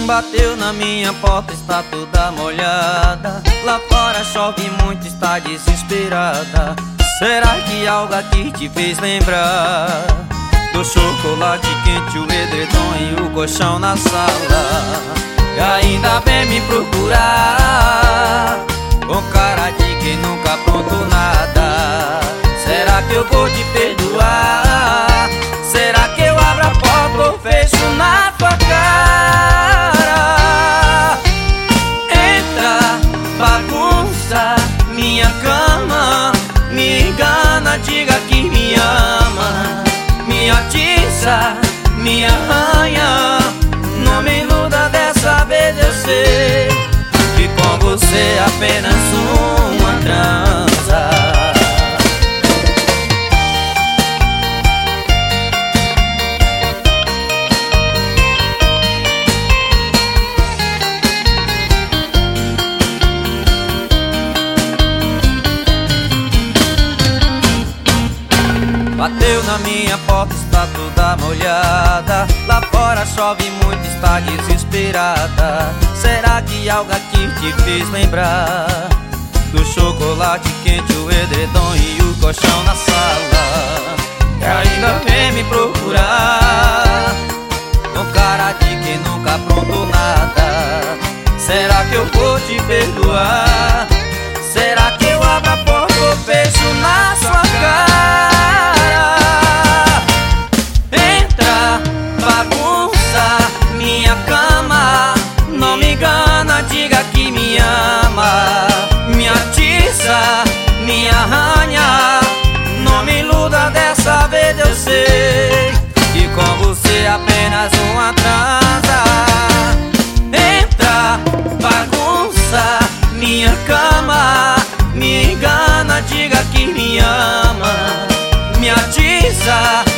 Bateu na minha porta, está toda molhada. Lá fora chove muito, está desesperada. Será que algo aqui te fez lembrar do chocolate quente, o edredom e o colchão na sala? E ainda vem me procurar com cara de quem nunca aprontou nada. Será que eu vou te perdoar? Será que eu abro a porta ou fecho na tua cara? Entra, bagunça minha cama, me engana, diga que me ama, me atiça, me arranha. Não me iluda, dessa vez eu sei que com você é apenas uma transa. Bateu na minha porta, está toda molhada. Lá fora chove muito, está desesperada. Será que algo aqui te fez lembrar do chocolate quente, o edredom e o colchão na sala? E ainda vem me procurar com cara de quem nunca aprontou nada. Será que eu vou te perdoar? Será que eu abro a porta ou fecho na sua cara? Minha cama, não me engana, diga que me ama, me atiça, me arranha. Não me iluda, dessa vez eu sei que com você é apenas uma transa. Entra, bagunça minha cama, me engana, diga que me ama, me atiça,